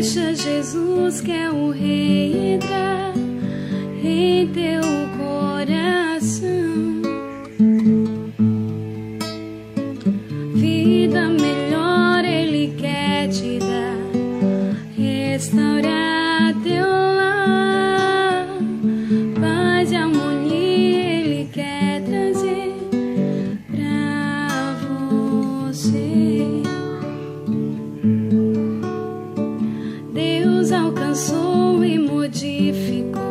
Deixa Jesus, que é o Rei, entrar em teu coração. Vida melhor Ele quer te dar, restaurar teu lar. Paz e harmonia Ele quer trazer pra você. Deus alcançou e modificou